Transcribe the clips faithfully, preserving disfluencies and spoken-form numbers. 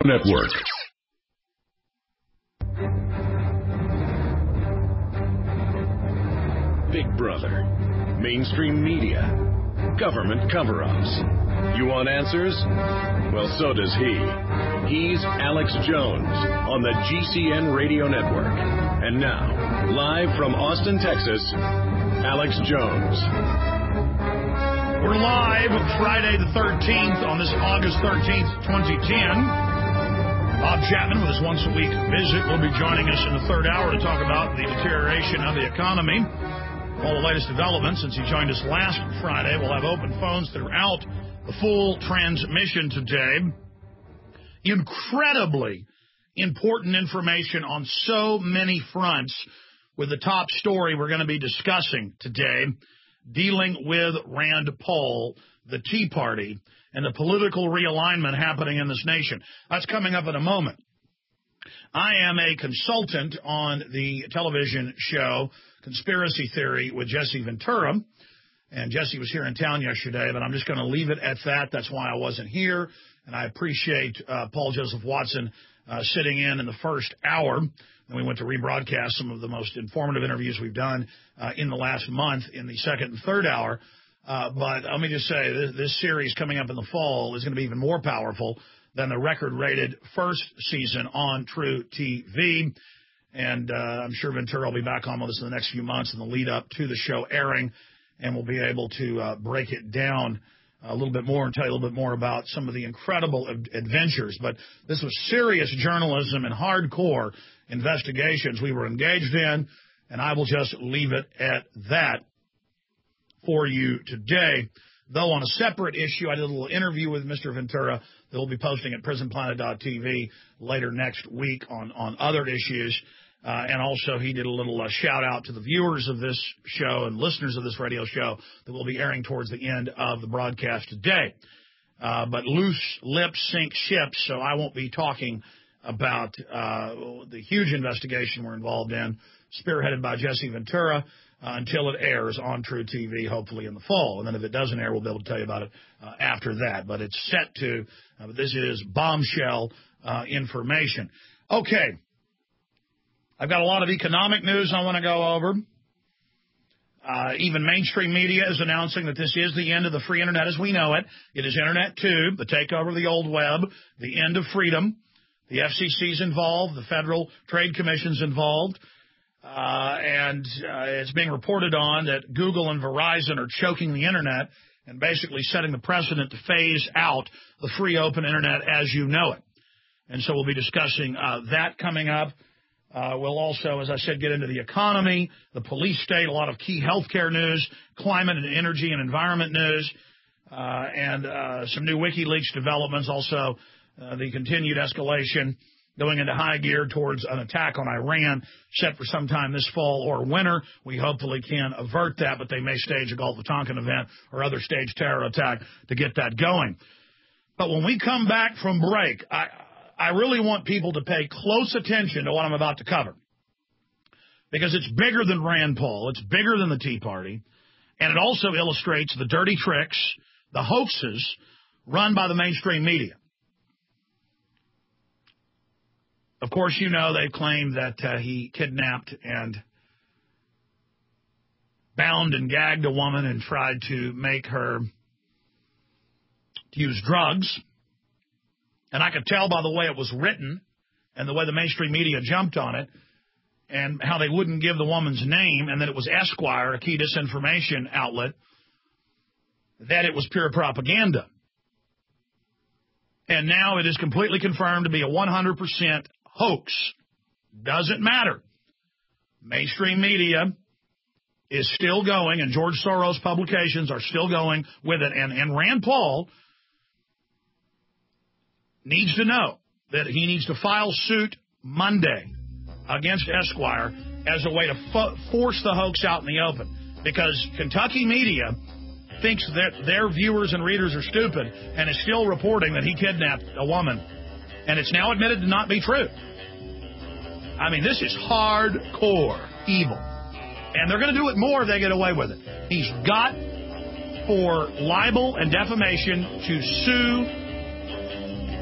Network. Big Brother, mainstream media, government cover-ups. You want answers? Well, so does he. He's Alex Jones on the G C N Radio Network. And now, live from Austin, Texas, Alex Jones. We're live Friday the thirteenth on this August thirteenth, twenty ten. Bob Chapman with his once-a-week visit will be joining us in the third hour to talk about the deterioration of the economy. All the latest developments since he joined us last Friday. We'll have open phones throughout the full transmission today. Incredibly important information on so many fronts with the top story we're going to be discussing today, dealing with Rand Paul, the Tea Party, and the political realignment happening in this nation. That's coming up in a moment. I am a consultant on the television show Conspiracy Theory with Jesse Ventura, and Jesse was here in town yesterday, but I'm just going to leave it at that. That's why I wasn't here, and I appreciate uh, Paul Joseph Watson uh, sitting in in the first hour. And we went to rebroadcast some of the most informative interviews we've done uh, in the last month in the second and third hour. Uh, but let me just say, this, this series coming up in the fall is going to be even more powerful than the record-rated first season on True T V. And uh, I'm sure Ventura will be back on with us in the next few months in the lead-up to the show airing, and we'll be able to uh, break it down a little bit more and tell you a little bit more about some of the incredible adventures. But this was serious journalism and hardcore investigations we were engaged in, and I will just leave it at that for you today. Though on a separate issue, I did a little interview with Mister Ventura that we'll be posting at prison planet dot t v later next week on, on other issues. Uh, and also he did a little uh, shout-out to the viewers of this show and listeners of this radio show that will be airing towards the end of the broadcast today. Uh, but loose lips sink ships, so I won't be talking about uh, the huge investigation we're involved in, spearheaded by Jesse Ventura, Uh, until it airs on True T V, hopefully in the fall. And then if it doesn't air, we'll be able to tell you about it uh, after that. But it's set to, uh, this is bombshell uh, information. Okay. I've got a lot of economic news I want to go over. Uh, even mainstream media is announcing that this is the end of the free internet as we know it. It is Internet Tube, the takeover of the old web, the end of freedom. The F C C's involved. The Federal Trade Commission's involved. Uh, and uh, it's being reported on that Google and Verizon are choking the Internet and basically setting the precedent to phase out the free open Internet as you know it. And so we'll be discussing uh, that coming up. Uh, we'll also, as I said, get into the economy, the police state, a lot of key healthcare news, climate and energy and environment news, uh, and uh, some new WikiLeaks developments, also uh, the continued escalation going into high gear towards an attack on Iran set for sometime this fall or winter. We hopefully can avert that, but they may stage a Gulf of Tonkin event or other staged terror attack to get that going. But when we come back from break, I, I really want people to pay close attention to what I'm about to cover, because it's bigger than Rand Paul. It's bigger than the Tea Party, and it also illustrates the dirty tricks, the hoaxes run by the mainstream media. Of course, you know they claim that uh, he kidnapped and bound and gagged a woman and tried to make her use drugs. And I could tell by the way it was written and the way the mainstream media jumped on it and how they wouldn't give the woman's name and that it was Esquire, a key disinformation outlet, that it was pure propaganda. And now it is completely confirmed to be a one hundred percent hoax. Doesn't matter. Mainstream media is still going, and George Soros publications are still going with it. And, and Rand Paul needs to know that he needs to file suit Monday against Esquire as a way to fo- force the hoax out in the open. Because Kentucky media thinks that their viewers and readers are stupid and is still reporting that he kidnapped a woman. And it's now admitted to not be true. I mean, this is hardcore evil. And they're going to do it more if they get away with it. He's got, for libel and defamation, to sue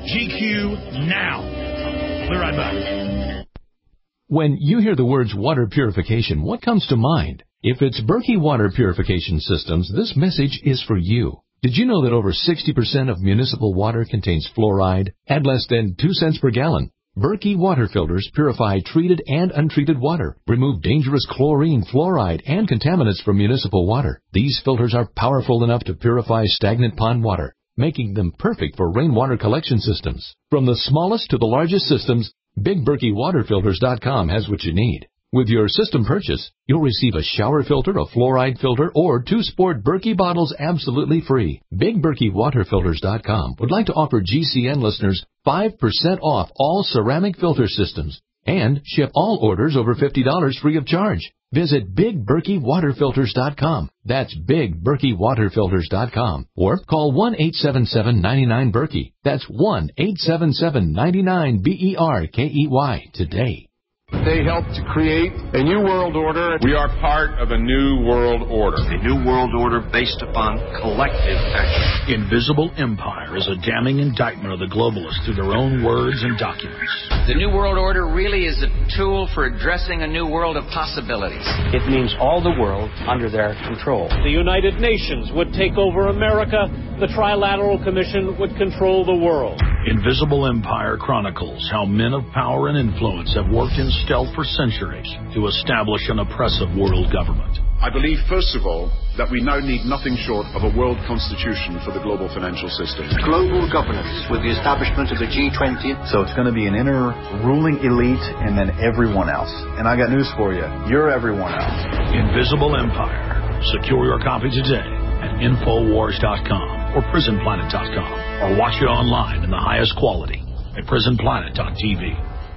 G Q now. We'll be right back. When you hear the words water purification, what comes to mind? If it's Berkey Water Purification Systems, this message is for you. Did you know that over sixty percent of municipal water contains fluoride at less than two cents per gallon? Berkey water filters purify treated and untreated water, remove dangerous chlorine, fluoride, and contaminants from municipal water. These filters are powerful enough to purify stagnant pond water, making them perfect for rainwater collection systems. From the smallest to the largest systems, Big Berkey Water Filters dot com has what you need. With your system purchase, you'll receive a shower filter, a fluoride filter, or two sport Berkey bottles absolutely free. Big Berkey Water Filters dot com would like to offer G C N listeners five percent off all ceramic filter systems and ship all orders over fifty dollars free of charge. Visit Big Berkey Water Filters dot com. That's Big Berkey Water Filters dot com. Or call one eight seven seven, nine nine, Berkey. That's one eight seven seven, nine nine, B E R K E Y today. They helped to create a new world order. We are part of a new world order. A new world order based upon collective action. Invisible Empire is a damning indictment of the globalists through their own words and documents. The new world order really is a tool for addressing a new world of possibilities. It means all the world under their control. The United Nations would take over America. The Trilateral Commission would control the world. Invisible Empire chronicles how men of power and influence have worked in stealth for centuries to establish an oppressive world government. I believe, first of all, that we now need nothing short of a world constitution for the global financial system. Global governance with the establishment of the G twenty. So it's going to be an inner ruling elite and then everyone else. And I got news for you. You're everyone else. Invisible Empire. Secure your copy today at Infowars dot com or Prison Planet dot com, or watch it online in the highest quality at Prison Planet dot T V.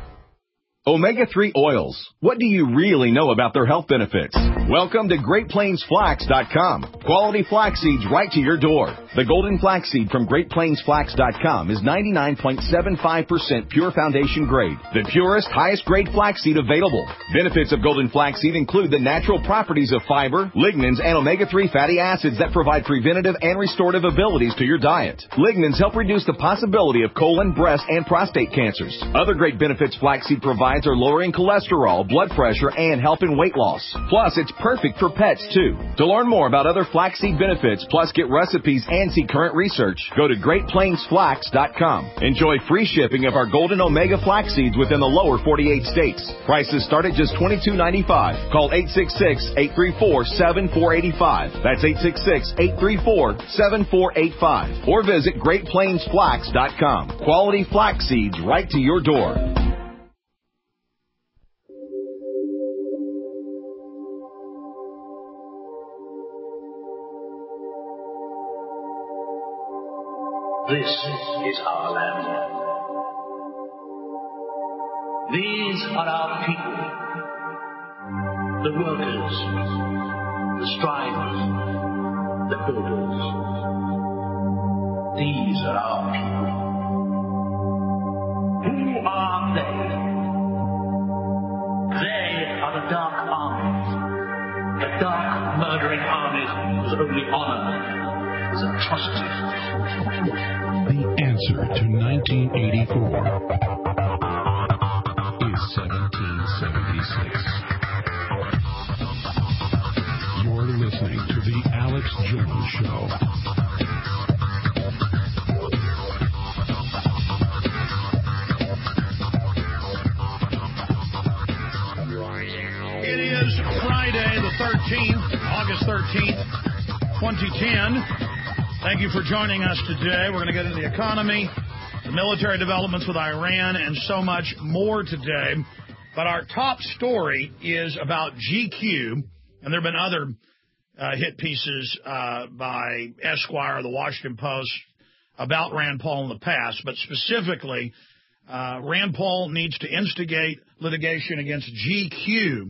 Omega three oils. What do you really know about their health benefits? Welcome to Great Plains Flax dot com. Quality flax seeds right to your door. The golden flaxseed from Great Plains Flax dot com is ninety-nine point seven five percent pure foundation grade, the purest, highest grade flaxseed available. Benefits of golden flaxseed include the natural properties of fiber, lignans, and omega three fatty acids that provide preventative and restorative abilities to your diet. Lignans help reduce the possibility of colon, breast, and prostate cancers. Other great benefits flaxseed provides are lowering cholesterol, blood pressure, and helping weight loss. Plus, it's perfect for pets, too. To learn more about other flaxseed benefits, plus get recipes and see current research, go to Great Plains Flax dot com. Enjoy free shipping of our golden omega flax seeds within the lower forty-eight states. Prices start at just twenty-two ninety-five. Call eight six six, eight three four, seven four eight five. That's eight six six, eight three four, seven four eight five. Or visit Great Plains Flax dot com. Quality flax seeds right to your door. This is our land. These are our people. The workers, the strivers, the builders. These are our people. Who are they? They are the dark armies. The dark murdering armies whose only honor is atrocity. The answer to nineteen eighty-four is seventeen seventy-six. You're listening to The Alex Jones Show. It is Friday the thirteenth, August thirteenth, twenty ten. Thank you for joining us today. We're going to get into the economy, the military developments with Iran, and so much more today. But our top story is about G Q, and there have been other uh, hit pieces uh, by Esquire, the Washington Post, about Rand Paul in the past. But specifically, uh, Rand Paul needs to instigate litigation against G Q,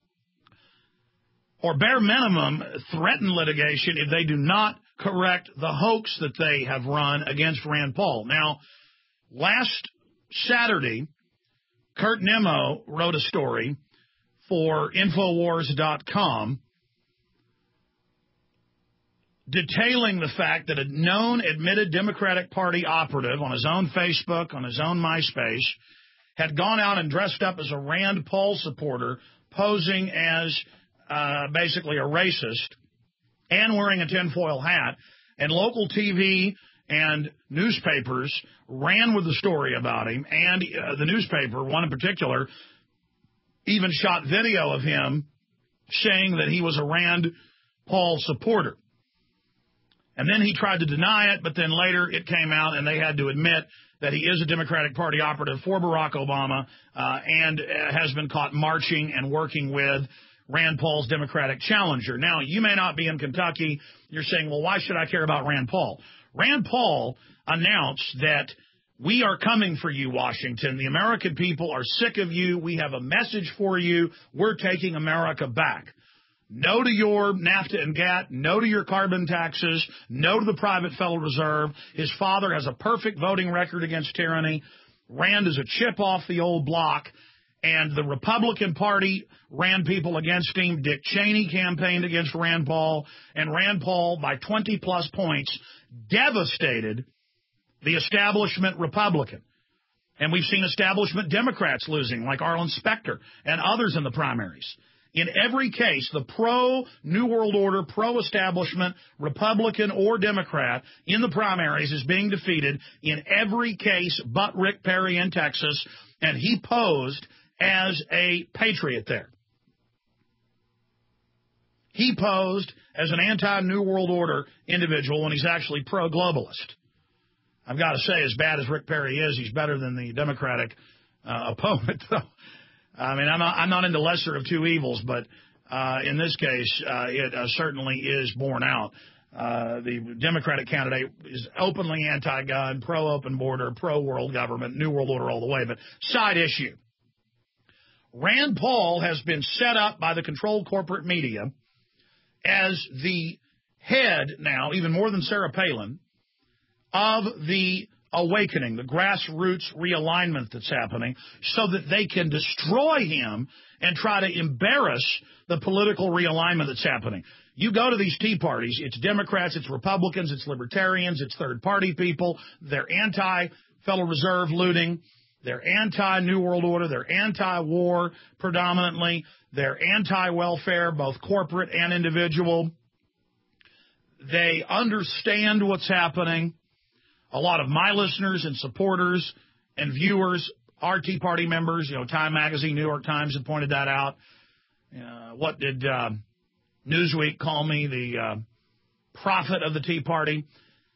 or bare minimum, threaten litigation if they do not correct the hoax that they have run against Rand Paul. Now, last Saturday, Kurt Nimmo wrote a story for Infowars dot com detailing the fact that a known admitted Democratic Party operative on his own Facebook, on his own MySpace, had gone out and dressed up as a Rand Paul supporter, posing as uh, basically a racist and wearing a tinfoil hat. And local T V and newspapers ran with the story about him, and uh, the newspaper, one in particular, even shot video of him saying that he was a Rand Paul supporter. And then he tried to deny it, but then later it came out and they had to admit that he is a Democratic Party operative for Barack Obama uh, and has been caught marching and working with Rand Paul's Democratic challenger. Now, you may not be in Kentucky. You're saying, well, why should I care about Rand Paul? Rand Paul announced that we are coming for you, Washington. The American people are sick of you. We have a message for you. We're taking America back. No to your NAFTA and GATT. No to your carbon taxes. No to the private Federal Reserve. His father has a perfect voting record against tyranny. Rand is a chip off the old block. And the Republican Party ran people against him. Dick Cheney campaigned against Rand Paul. And Rand Paul, by twenty plus points, devastated the establishment Republican. And we've seen establishment Democrats losing, like Arlen Specter and others in the primaries. In every case, the pro-New World Order, pro-establishment, Republican or Democrat in the primaries is being defeated in every case but Rick Perry in Texas, and he posed as a patriot there. He posed as an anti-New World Order individual when he's actually pro-globalist. I've got to say, as bad as Rick Perry is, he's better than the Democratic uh, opponent, though. I mean, I'm not, I'm not into lesser of two evils, but uh, in this case, uh, it uh, certainly is borne out. Uh, the Democratic candidate is openly anti-gun, pro-open border, pro-world government, New World Order all the way, but side issue. Rand Paul has been set up by the controlled corporate media as the head now, even more than Sarah Palin, of the awakening, the grassroots realignment that's happening, so that they can destroy him and try to embarrass the political realignment that's happening. You go to these Tea Parties, it's Democrats, it's Republicans, it's Libertarians, it's third-party people. They're anti-Federal Reserve looting. They're anti-New World Order. They're anti-war predominantly. They're anti-welfare, both corporate and individual. They understand what's happening. A lot of my listeners and supporters and viewers are Tea Party members. You know, Time Magazine, New York Times have pointed that out. Uh, what did uh, Newsweek call me? The uh, prophet of the Tea Party.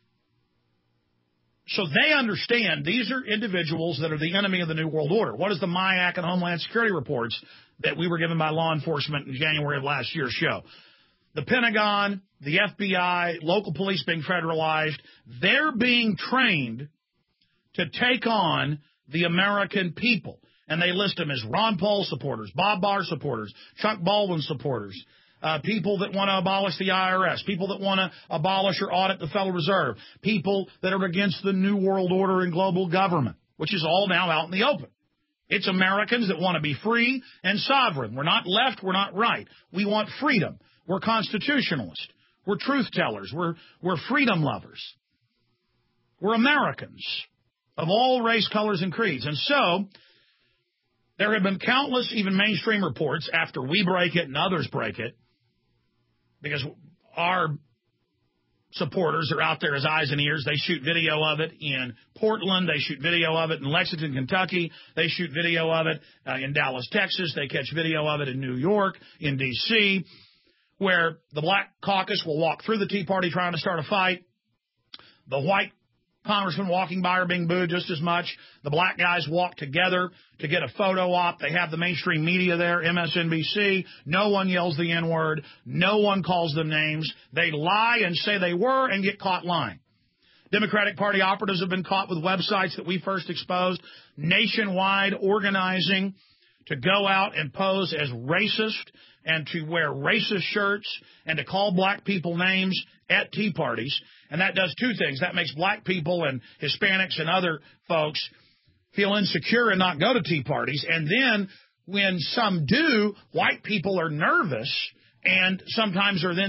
So they understand these are individuals that are the enemy of the New World Order. What does the MIAC and Homeland Security reports that we were given by law enforcement in January of last year show? The Pentagon, the F B I, local police being federalized, they're being trained to take on the American people. And they list them as Ron Paul supporters, Bob Barr supporters, Chuck Baldwin supporters, uh, people that want to abolish the I R S, people that want to abolish or audit the Federal Reserve, people that are against the New World Order and global government, which is all now out in the open. It's Americans that want to be free and sovereign. We're not left, we're not right. We want freedom. We're constitutionalists. We're truth tellers. We're, we're freedom lovers. We're Americans of all race, colors, and creeds. And so there have been countless, even mainstream reports after we break it and others break it, because our supporters are out there as eyes and ears. They shoot video of it in Portland. They shoot video of it in Lexington, Kentucky. They shoot video of it uh, in Dallas, Texas. They catch video of it in New York, in D C, where the Black Caucus will walk through the Tea Party trying to start a fight. The white congressmen walking by are being booed just as much. The black guys walk together to get a photo op. They have the mainstream media there, M S N B C. No one yells the N-word. No one calls them names. They lie and say they were and get caught lying. Democratic Party operatives have been caught with websites that we first exposed, nationwide organizing to go out and pose as racist and to wear racist shirts and to call black people names at Tea Parties. And that does two things. That makes black people and Hispanics and other folks feel insecure and not go to Tea Parties. And then when some do, white people are nervous and sometimes are then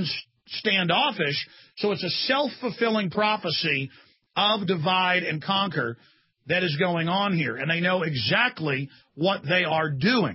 standoffish. So it's a self-fulfilling prophecy of divide and conquer that is going on here. And they know exactly what they are doing.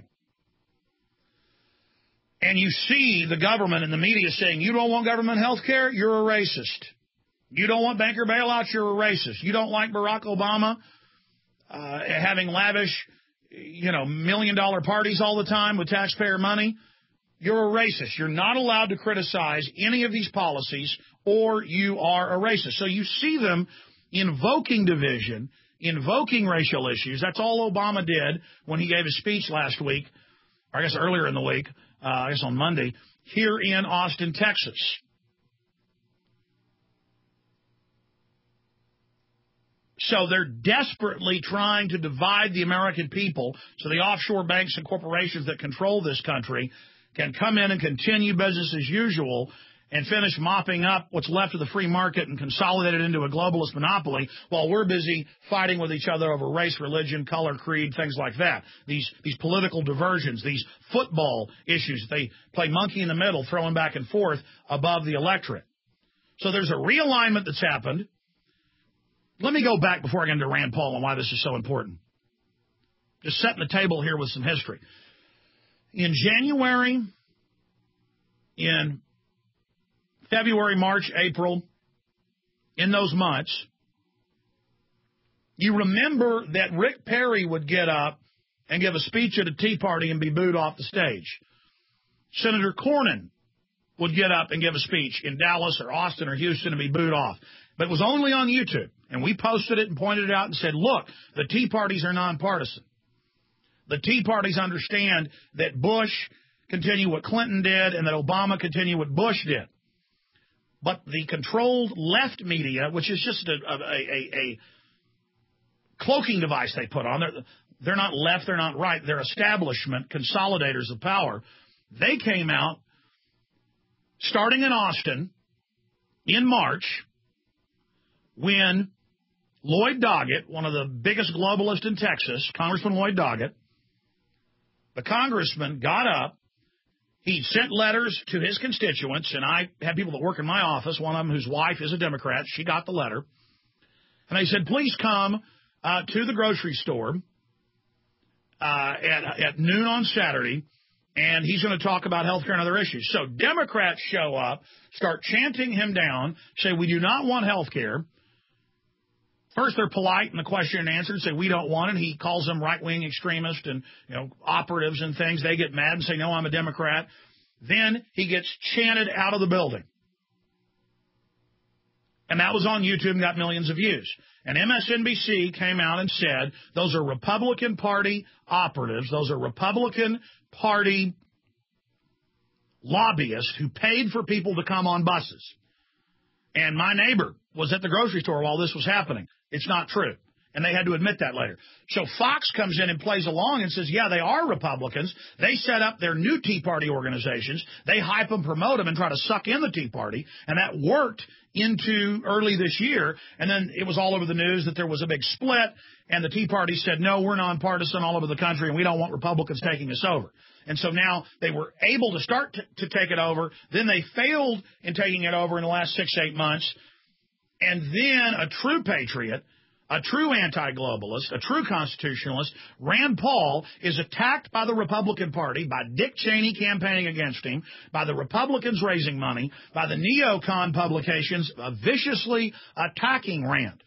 And you see the government and the media saying, you don't want government health care? You're a racist. You don't want banker bailouts? You're a racist. You don't like Barack Obama uh, having lavish, you know, million-dollar parties all the time with taxpayer money? You're a racist. You're not allowed to criticize any of these policies, or you are a racist. So you see them invoking division, invoking racial issues. That's all Obama did when he gave his speech last week, or I guess earlier in the week, uh, I guess on Monday, here in Austin, Texas. So they're desperately trying to divide the American people so the offshore banks and corporations that control this country can come in and continue business as usual and finish mopping up what's left of the free market and consolidate it into a globalist monopoly while we're busy fighting with each other over race, religion, color, creed, things like that. These these political diversions, these football issues, they play monkey in the middle, throwing back and forth above the electorate. So there's a realignment that's happened. Let me go back before I get into Rand Paul and why this is so important. Just setting the table here with some history. In January, in February, March, April, in those months, you remember that Rick Perry would get up and give a speech at a Tea Party and be booed off the stage. Senator Cornyn would get up and give a speech in Dallas or Austin or Houston and be booed off. But it was only on YouTube. And we posted it and pointed it out and said, look, the Tea Parties are nonpartisan. The Tea Parties understand that Bush continued what Clinton did and that Obama continued what Bush did. But the controlled left media, which is just a, a, a, a cloaking device they put on, they're, they're not left, they're not right, they're establishment, consolidators of power. They came out starting in Austin in March when Lloyd Doggett, one of the biggest globalists in Texas, Congressman Lloyd Doggett, the congressman got up. He sent letters to his constituents, and I had people that work in my office, one of them whose wife is a Democrat. She got the letter. And they said, please come uh, to the grocery store uh, at, at noon on Saturday, and he's going to talk about health care and other issues. So Democrats show up, start chanting him down, say we do not want health care. First, they're polite in the question and answer and say, we don't want it. He calls them right-wing extremists and, you know, operatives and things. They get mad and say, no, I'm a Democrat. Then he gets chanted out of the building. And that was on YouTube and got millions of views. And M S N B C came out and said, those are Republican Party operatives. Those are Republican Party lobbyists who paid for people to come on buses. And my neighbor was at the grocery store while this was happening. It's not true. And they had to admit that later. So Fox comes in and plays along and says, yeah, they are Republicans. They set up their new Tea Party organizations. They hype them, promote them, and try to suck in the Tea Party. And that worked into early this year. And then it was all over the news that there was a big split. And the Tea Party said, no, we're nonpartisan all over the country, and we don't want Republicans taking us over. And so now they were able to start to, to take it over. Then they failed in taking it over in the last six, eight months. And then a true patriot, a true anti-globalist, a true constitutionalist, Rand Paul, is attacked by the Republican Party, by Dick Cheney campaigning against him, by the Republicans raising money, by the neocon publications uh, viciously attacking Rand.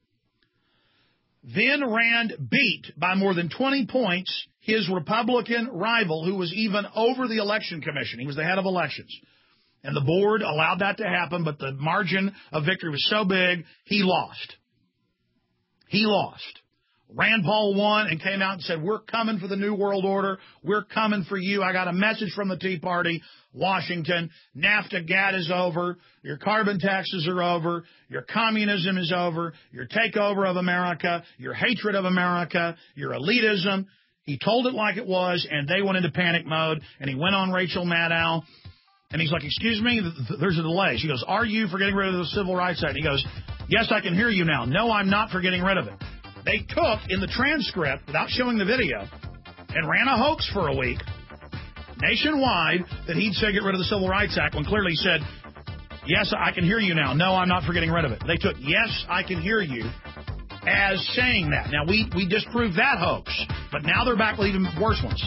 Then Rand beat by more than twenty points his Republican rival, who was even over the election commission. He was the head of elections. And the board allowed that to happen, but the margin of victory was so big, he lost. He lost. Rand Paul won and came out and said, we're coming for the New World Order. We're coming for you. I got a message from the Tea Party, Washington. NAFTA G A T is over. Your carbon taxes are over. Your communism is over. Your takeover of America. Your hatred of America. Your elitism. He told it like it was, and they went into panic mode, and he went on Rachel Maddow. And he's like, excuse me, there's a delay. She goes, are you for getting rid of the Civil Rights Act? He goes, yes, I can hear you now. No, I'm not for getting rid of it. They took in the transcript, without showing the video, and ran a hoax for a week nationwide that he'd say get rid of the Civil Rights Act when clearly he said yes, I can hear you now. No, I'm not for getting rid of it. They took yes, I can hear you as saying that. Now, we, we disproved that hoax, but now they're back with even worse ones.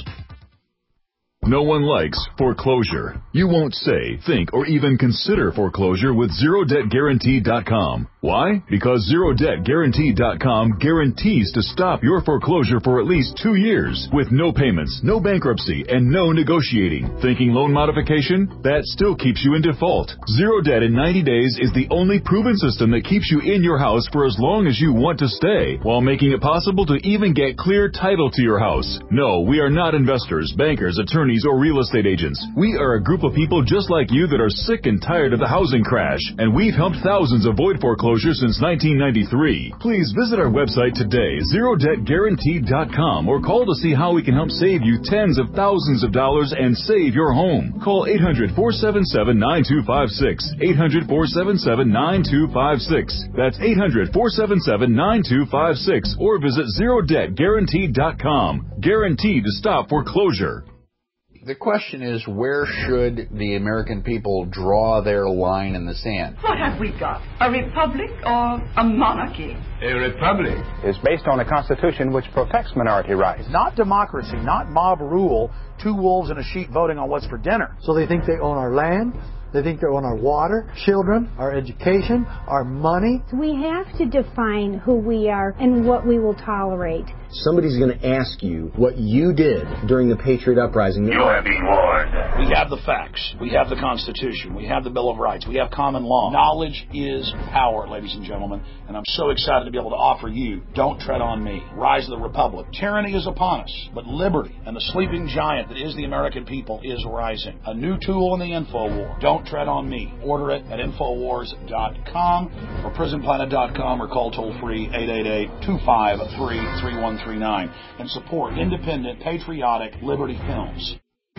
No one likes foreclosure. You won't say, think, or even consider foreclosure with zero debt guarantee dot com. Why? Because zero debt guarantee dot com guarantees to stop your foreclosure for at least two years with no payments, no bankruptcy, and no negotiating. Thinking loan modification? That still keeps you in default. Zero Debt in ninety days is the only proven system that keeps you in your house for as long as you want to stay, while making it possible to even get clear title to your house. No, we are not investors, bankers, attorneys, or real estate agents. We are a group of people just like you that are sick and tired of the housing crash, and we've helped thousands avoid foreclosure since nineteen ninety-three. Please visit our website today, zero debt guarantee dot com, or call to see how we can help save you tens of thousands of dollars and save your home. Call eight hundred, four seven seven, nine two five six, eight hundred, four seven seven, nine two five six. That's eight hundred, four seven seven, nine two five six, or visit zero debt guarantee dot com. Guaranteed to stop foreclosure. The question is, where should the American people draw their line in the sand? What have we got? A republic or a monarchy? A republic is based on a constitution which protects minority rights. Not democracy, not mob rule, two wolves and a sheep voting on what's for dinner. So they think they own our land. They think they own our water, children, our education, our money. We have to define who we are and what we will tolerate. Somebody's going to ask you what you did during the Patriot Uprising. You have been warned. We have the facts. We have the Constitution. We have the Bill of Rights. We have common law. Knowledge is power, ladies and gentlemen. And I'm so excited to be able to offer you Don't Tread on Me, Rise of the Republic. Tyranny is upon us, but liberty and the sleeping giant that is the American people is rising. A new tool in the info war. Don't Tread on Me. Order it at infowars dot com or prison planet dot com or call toll-free eight eight eight, two five three, three one three nine and support independent, patriotic Liberty Films.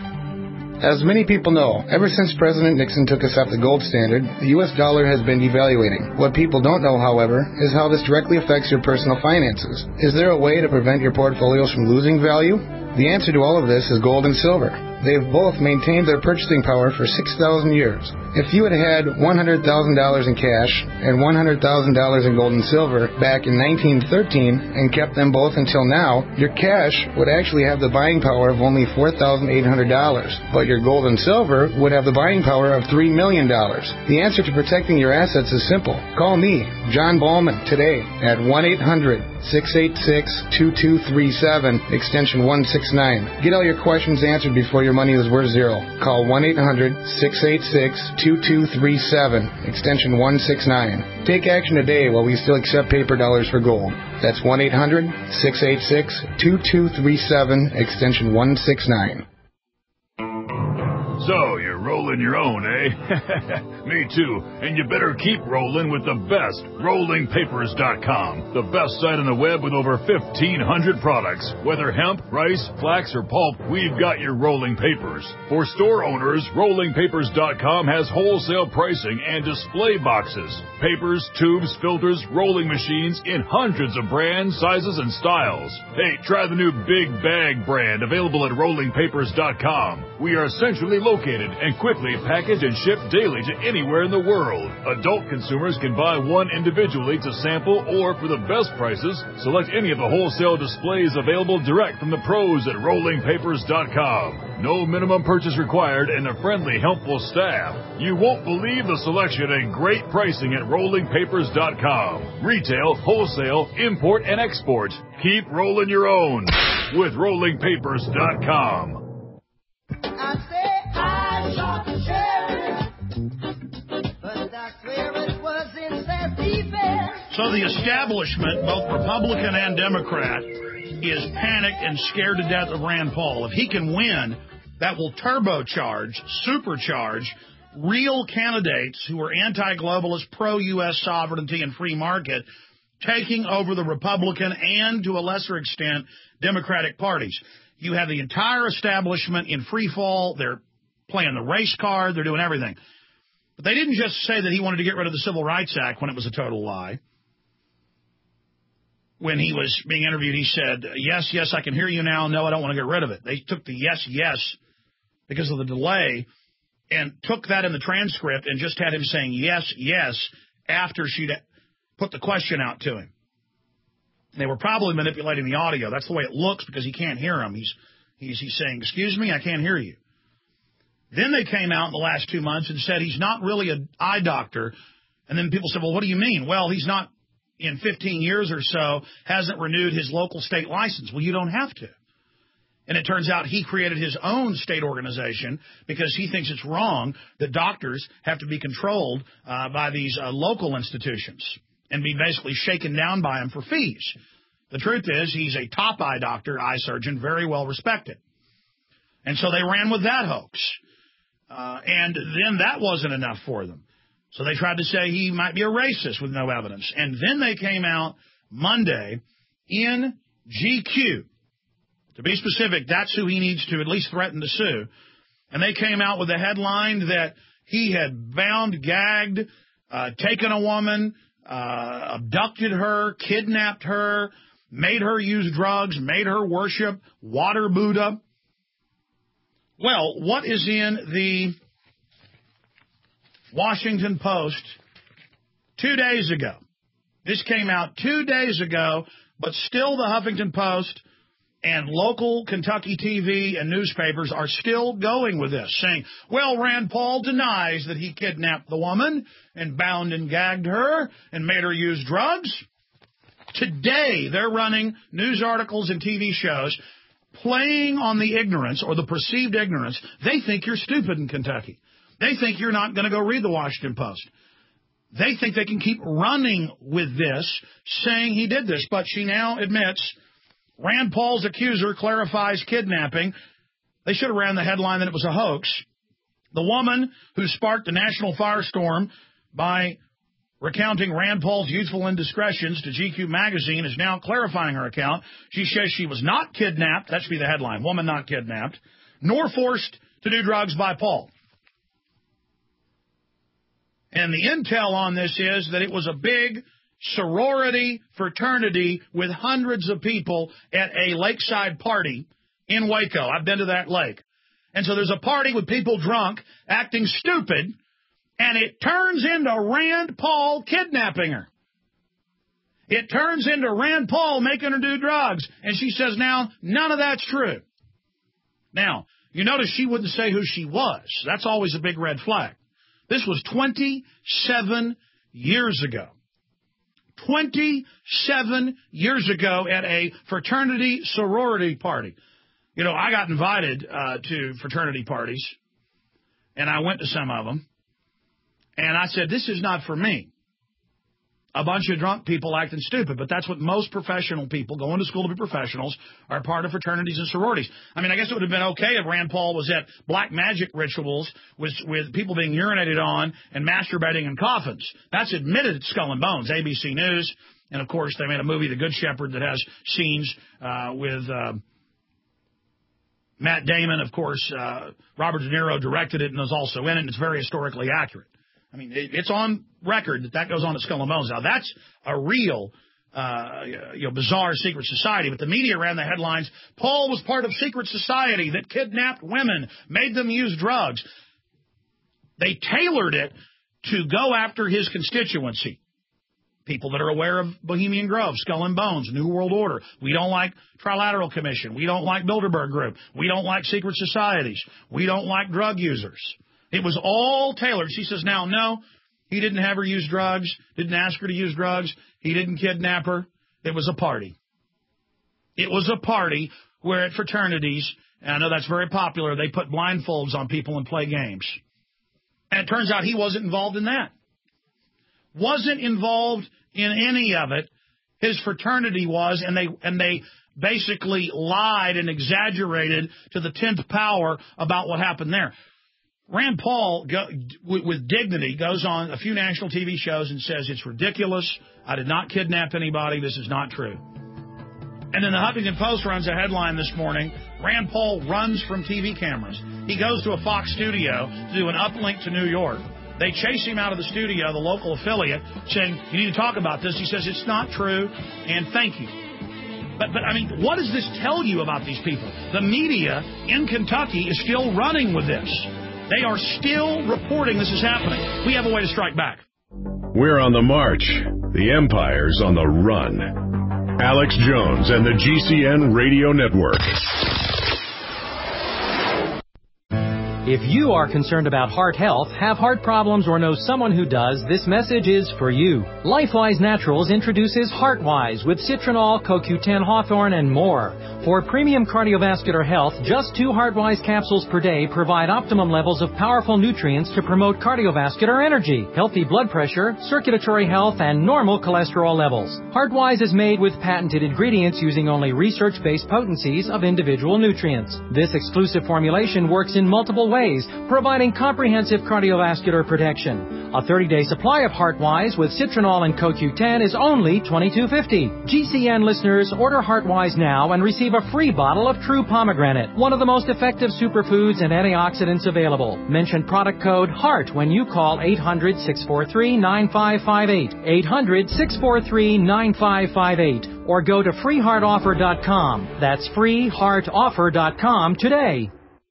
As many people know, ever since President Nixon took us off the gold standard, the U S dollar has been devaluating. What people don't know, however, is how this directly affects your personal finances. Is there a way to prevent your portfolios from losing value? The answer to all of this is gold and silver. They've both maintained their purchasing power for six thousand years. If you had had one hundred thousand dollars in cash and one hundred thousand dollars in gold and silver back in nineteen thirteen and kept them both until now, your cash would actually have the buying power of only four thousand eight hundred dollars, but your gold and silver would have the buying power of three million dollars. The answer to protecting your assets is simple. Call me, John Ballman, today at one eight hundred, six eight six, two two three seven, extension one six nine. Get all your questions answered before your money is worth zero. Call one eight hundred, six eight six, two two three seven, extension one six nine. Take action today while we still accept paper dollars for gold. That's one eight hundred, six eight six, two two three seven, extension one six nine. So, you're rolling your own, eh? Me too. And you better keep rolling with the best, rolling papers dot com. The best site on the web with over fifteen hundred products. Whether hemp, rice, flax, or pulp, we've got your rolling papers. For store owners, rolling papers dot com has wholesale pricing and display boxes. Papers, tubes, filters, rolling machines in hundreds of brands, sizes, and styles. Hey, try the new Big Bag brand available at rolling papers dot com. We are centrally located and quickly package and ship daily to anywhere in the world. Adult consumers can buy one individually to sample, or for the best prices, select any of the wholesale displays available direct from the pros at rolling papers dot com. No minimum purchase required and a friendly, helpful staff. You won't believe the selection and great pricing at rolling papers dot com. Retail, wholesale, import, and export. Keep rolling your own with rolling papers dot com. I say I shot the sheriff, but I swear it was in self-defense. So the establishment, both Republican and Democrat, is panicked and scared to death of Rand Paul. If he can win, that will turbocharge, supercharge real candidates who are anti-globalist, pro-U S sovereignty and free market, taking over the Republican and, to a lesser extent, Democratic parties. You have the entire establishment in free fall. They're playing the race card. They're doing everything. But they didn't just say that he wanted to get rid of the Civil Rights Act when it was a total lie. When he was being interviewed, he said, yes, yes, I can hear you now. No, I don't want to get rid of it. They took the yes, yes because of the delay and took that in the transcript and just had him saying yes, yes, after she'd put the question out to him. And they were probably manipulating the audio. That's the way it looks because he can't hear him. He's, he's, he's saying, excuse me, I can't hear you. Then they came out in the last two months and said he's not really an eye doctor. And then people said, well, what do you mean? Well, he's not, in fifteen years or so, hasn't renewed his local state license. Well, you don't have to. And it turns out he created his own state organization because he thinks it's wrong that doctors have to be controlled uh, by these uh, local institutions and be basically shaken down by them for fees. The truth is he's a top eye doctor, eye surgeon, very well respected. And so they ran with that hoax. Uh, and then that wasn't enough for them. So they tried to say he might be a racist with no evidence. And then they came out Monday in G Q. To be specific, that's who he needs to at least threaten to sue. And they came out with a headline that he had bound, gagged, uh, taken a woman, uh, abducted her, kidnapped her, made her use drugs, made her worship water Buddha. Well, what is in the Washington Post two days ago? This came out two days ago, but still the Huffington Post and local Kentucky T V and newspapers are still going with this, saying, well, Rand Paul denies that he kidnapped the woman and bound and gagged her and made her use drugs. Today, they're running news articles and T V shows playing on the ignorance or the perceived ignorance. They think you're stupid in Kentucky. They think you're not going to go read the Washington Post. They think they can keep running with this, saying he did this. But she now admits Rand Paul's accuser clarifies kidnapping. They should have ran the headline that it was a hoax. The woman who sparked a national firestorm by recounting Rand Paul's youthful indiscretions to G Q magazine is now clarifying her account. She says she was not kidnapped. That should be the headline. Woman not kidnapped, nor forced to do drugs by Paul. And the intel on this is that it was a big sorority fraternity with hundreds of people at a lakeside party in Waco. I've been to that lake. And so there's a party with people drunk, acting stupid, and it turns into Rand Paul kidnapping her. It turns into Rand Paul making her do drugs. And she says now, none of that's true. Now, you notice she wouldn't say who she was. That's always a big red flag. This was twenty-seven years ago. twenty-seven years ago at a fraternity sorority party. You know, I got invited uh, to fraternity parties, and I went to some of them. And I said, this is not for me. A bunch of drunk people acting stupid, but that's what most professional people going to school to be professionals are part of fraternities and sororities. I mean, I guess it would have been okay if Rand Paul was at black magic rituals with, with people being urinated on and masturbating in coffins. That's admitted at Skull and Bones, A B C News. And, of course, they made a movie, The Good Shepherd, that has scenes uh, with uh, Matt Damon. Of course, uh, Robert De Niro directed it and was also in it, and it's very historically accurate. I mean, it's on record that that goes on at Skull and Bones. Now, that's a real, uh, you know, bizarre secret society. But the media ran the headlines, Paul was part of secret society that kidnapped women, made them use drugs. They tailored it to go after his constituency. People that are aware of Bohemian Grove, Skull and Bones, New World Order. We don't like Trilateral Commission. We don't like Bilderberg Group. We don't like secret societies. We don't like drug users. It was all tailored. She says, now, no, he didn't have her use drugs, didn't ask her to use drugs. He didn't kidnap her. It was a party. It was a party where at fraternities, and I know that's very popular, they put blindfolds on people and play games. And it turns out he wasn't involved in that. Wasn't involved in any of it. His fraternity was, and they and they basically lied and exaggerated to the tenth power about what happened there. Rand Paul, go, with, with dignity, goes on a few national T V shows and says, it's ridiculous. I did not kidnap anybody. This is not true. And then the Huffington Post runs a headline this morning, Rand Paul runs from T V cameras. He goes to a Fox studio to do an uplink to New York. They chase him out of the studio, the local affiliate, saying, you need to talk about this. He says, it's not true, and thank you. But, but I mean, what does this tell you about these people? The media in Kentucky is still running with this. They are still reporting this is happening. We have a way to strike back. We're on the march. The empire's on the run. Alex Jones and the G C N Radio Network. If you are concerned about heart health, have heart problems, or know someone who does, this message is for you. LifeWise Naturals introduces HeartWise with citronal, C O Q ten Hawthorne, and more. For premium cardiovascular health, just two HeartWise capsules per day provide optimum levels of powerful nutrients to promote cardiovascular energy, healthy blood pressure, circulatory health, and normal cholesterol levels. HeartWise is made with patented ingredients using only research-based potencies of individual nutrients. This exclusive formulation works in multiple ways. Ways, providing comprehensive cardiovascular protection. A thirty-day supply of HeartWise with citronal and C O Q ten is only twenty-two fifty. G C N listeners, order HeartWise now and receive a free bottle of True Pomegranate, one of the most effective superfoods and antioxidants available. Mention product code HEART when you call eight hundred, six four three, nine five five eight, eight hundred, six four three, nine five five eight, or go to free heart offer dot com. That's free heart offer dot com today.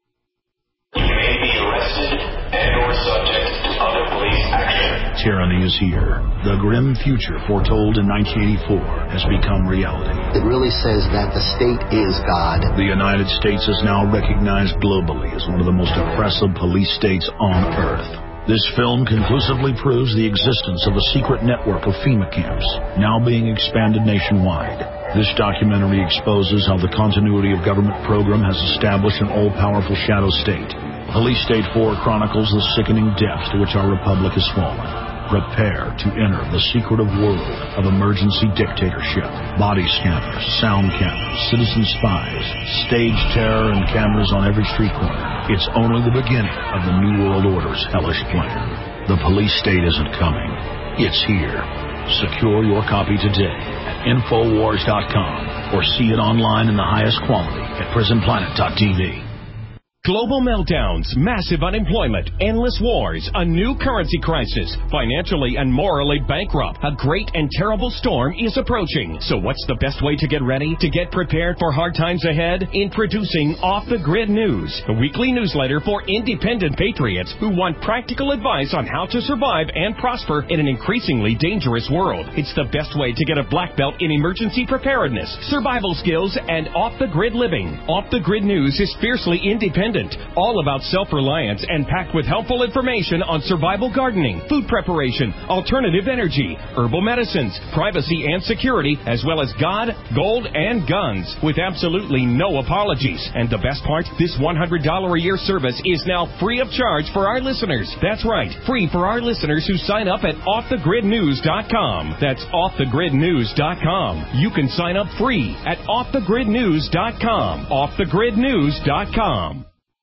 You may be arrested and or subject to other police action. Tyranny is here. The grim future foretold in nineteen eighty-four has become reality. It really says that the state is God. The United States is now recognized globally as one of the most oppressive police states on earth. This film conclusively proves the existence of a secret network of FEMA camps, now being expanded nationwide. This documentary exposes how the continuity of government program has established an all-powerful shadow state. Police State four chronicles the sickening depths to which our republic has fallen. Prepare to enter the secretive world of emergency dictatorship, body scanners, sound cameras, citizen spies, stage terror, and cameras on every street corner. It's only the beginning of the New World Order's hellish plan. The police state isn't coming. It's here. Secure your copy today at infowars dot com or see it online in the highest quality at prison planet dot t v. Global meltdowns, massive unemployment, endless wars, a new currency crisis, financially and morally bankrupt. A great and terrible storm is approaching. So what's the best way to get ready, to get prepared for hard times ahead? Introducing Off the Grid News, a weekly newsletter for independent patriots who want practical advice on how to survive and prosper in an increasingly dangerous world. It's the best way to get a black belt in emergency preparedness, survival skills, and off-the-grid living. Off the Grid News is fiercely independent, all about self-reliance and packed with helpful information on survival gardening, food preparation, alternative energy, herbal medicines, privacy and security, as well as God, gold, and guns, with absolutely no apologies. And the best part, this one hundred dollars a year service is now free of charge for our listeners. That's right, free for our listeners who sign up at off the grid news dot com. That's off the grid news dot com. You can sign up free at off the grid news dot com. off the grid news dot com.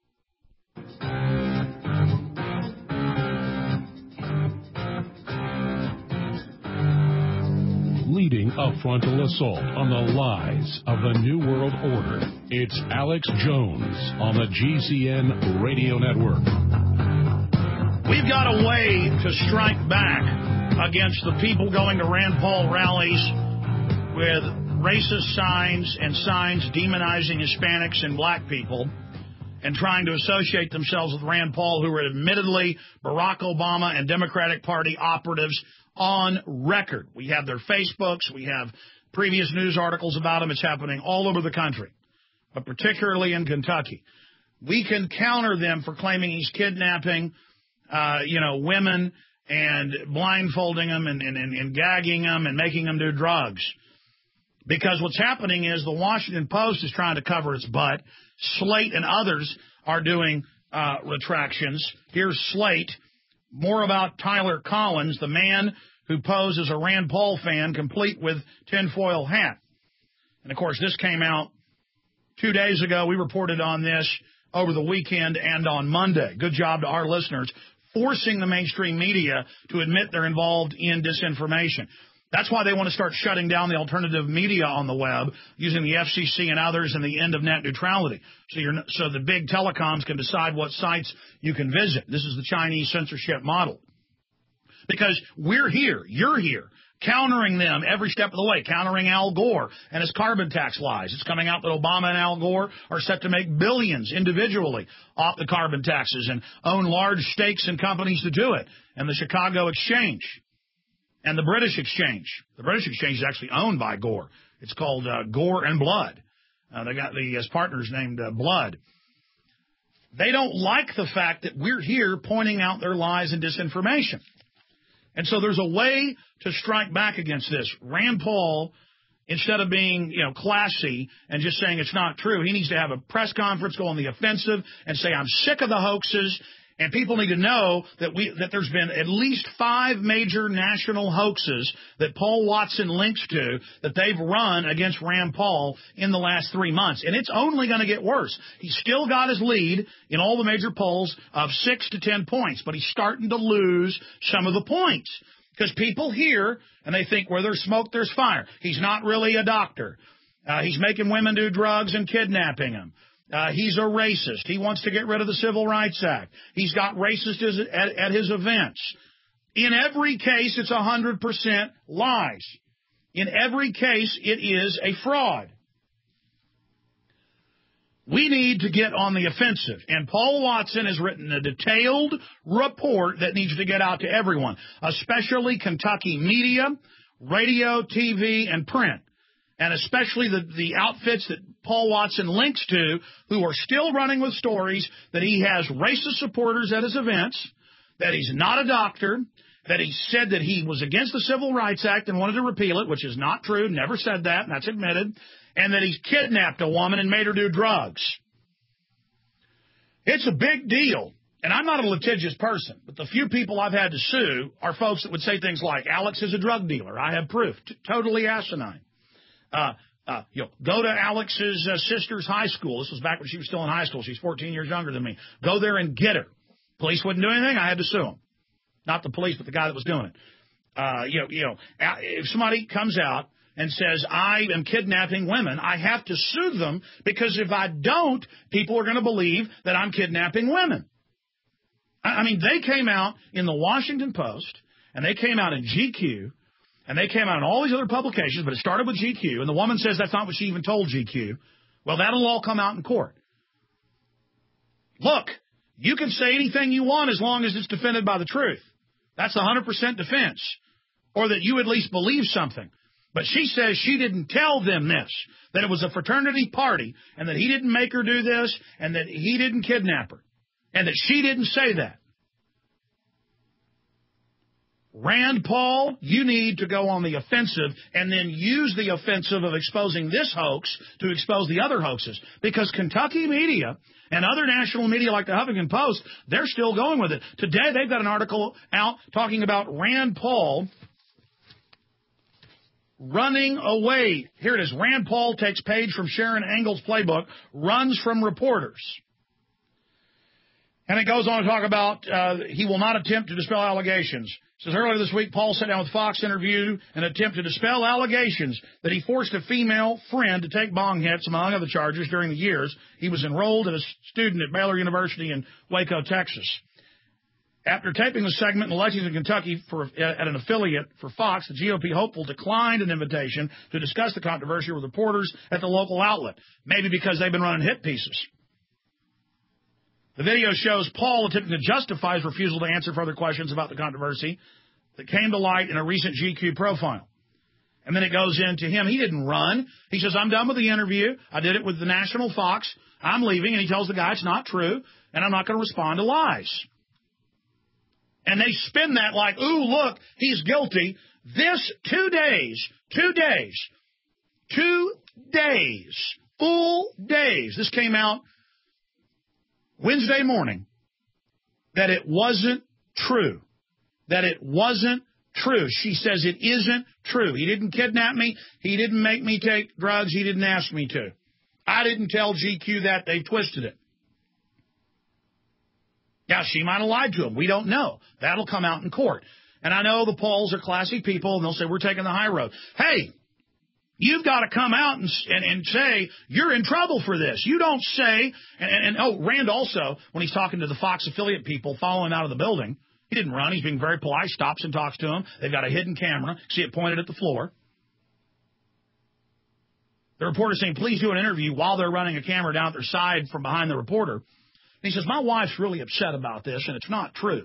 Leading a frontal assault on the lies of the New World Order, it's Alex Jones on the G C N Radio Network. We've got a way to strike back against the people going to Rand Paul rallies with racist signs and signs demonizing Hispanics and black people and trying to associate themselves with Rand Paul, who are admittedly Barack Obama and Democratic Party operatives on record. We have their Facebooks. We have previous news articles about them. It's happening all over the country, but particularly in Kentucky. We can counter them for claiming he's kidnapping, uh, you know, women and blindfolding them and, and, and, and gagging them and making them do drugs. Because what's happening is the Washington Post is trying to cover its butt. Slate and others are doing uh, retractions. Here's Slate. More about Tyler Collins, the man who posed as a Rand Paul fan, complete with tinfoil hat. And, of course, this came out two days ago. We reported on this over the weekend and on Monday. Good job to our listeners, forcing the mainstream media to admit they're involved in disinformation. That's why they want to start shutting down the alternative media on the web, using the F C C and others and the end of net neutrality. So you're, so the big telecoms can decide what sites you can visit. This is the Chinese censorship model. Because we're here, you're here, countering them every step of the way, countering Al Gore and his carbon tax lies. It's coming out that Obama and Al Gore are set to make billions individually off the carbon taxes and own large stakes in companies to do it. And the Chicago Exchange and the British Exchange. The British Exchange is actually owned by Gore. It's called uh, Gore and Blood. Uh, they got the as partners named uh, Blood. They don't like the fact that we're here pointing out their lies and disinformation. And so there's a way to strike back against this. Rand Paul, instead of being, you know, classy and just saying it's not true, he needs to have a press conference, go on the offensive, and say, I'm sick of the hoaxes. And people need to know that we that there's been at least five major national hoaxes that Paul Watson links to that they've run against Rand Paul in the last three months. And it's only going to get worse. He's still got his lead in all the major polls of six to ten points, but he's starting to lose some of the points because people hear and they think where there's smoke, there's fire. He's not really a doctor. Uh, he's making women do drugs and kidnapping them. Uh, he's a racist. He wants to get rid of the Civil Rights Act. He's got racists at, at his events. In every case, it's one hundred percent lies. In every case, it is a fraud. We need to get on the offensive. And Paul Watson has written a detailed report that needs to get out to everyone, especially Kentucky media, radio, T V, and print. And especially the, the outfits that Paul Watson links to who are still running with stories that he has racist supporters at his events, that he's not a doctor, that he said that he was against the Civil Rights Act and wanted to repeal it, which is not true, never said that, and that's admitted, and that he's kidnapped a woman and made her do drugs. It's a big deal. And I'm not a litigious person, but the few people I've had to sue are folks that would say things like, Alex is a drug dealer. I have proof. T- totally asinine. Uh, uh, you know, go to Alex's uh, sister's high school. This was back when she was still in high school. She's fourteen years younger than me. Go there and get her. Police wouldn't do anything. I had to sue them. Not the police, but the guy that was doing it. Uh, you know, you know, if somebody comes out and says, I am kidnapping women, I have to sue them because if I don't, people are going to believe that I'm kidnapping women. I, I mean, they came out in the Washington Post and they came out in G Q. And they came out in all these other publications, but it started with G Q. And the woman says that's not what she even told G Q. Well, that'll all come out in court. Look, you can say anything you want as long as it's defended by the truth. That's one hundred percent defense. Or that you at least believe something. But she says she didn't tell them this, that it was a fraternity party, and that he didn't make her do this, and that he didn't kidnap her, and that she didn't say that. Rand Paul, you need to go on the offensive and then use the offensive of exposing this hoax to expose the other hoaxes. Because Kentucky media and other national media like the Huffington Post, they're still going with it. Today they've got an article out talking about Rand Paul running away. Here it is. Rand Paul takes page from Sharon Engel's playbook, runs from reporters. And it goes on to talk about uh, he will not attempt to dispel allegations. It says earlier this week, Paul sat down with Fox interview and attempt to dispel allegations that he forced a female friend to take bong hits, among other charges, during the years he was enrolled as a student at Baylor University in Waco, Texas. After taping the segment in Lexington, Kentucky for, at an affiliate for Fox, the G O P hopeful declined an invitation to discuss the controversy with reporters at the local outlet, maybe because they've been running hit pieces. The video shows Paul attempting to justify his refusal to answer further questions about the controversy that came to light in a recent G Q profile. And then it goes into him. He didn't run. He says, I'm done with the interview. I did it with the National Fox. I'm leaving. And he tells the guy it's not true, and I'm not going to respond to lies. And they spin that like, ooh, look, he's guilty. This two days, two days, two days, full days. This came out Wednesday morning, that it wasn't true, that it wasn't true. She says it isn't true. He didn't kidnap me. He didn't make me take drugs. He didn't ask me to. I didn't tell G Q that. They twisted it. Now, she might have lied to him. We don't know. That'll come out in court. And I know the Pauls are classy people, and they'll say, we're taking the high road. Hey, you've got to come out and, and, and say, you're in trouble for this. You don't say, and, and, and oh, Rand also, when he's talking to the Fox affiliate people following out of the building, He didn't run. He's being very polite, stops and talks to him. They've got a hidden camera. See it pointed at the floor. The reporter's saying, please do an interview while they're running a camera down at their side from behind the reporter. And he says, my wife's really upset about this, and it's not true.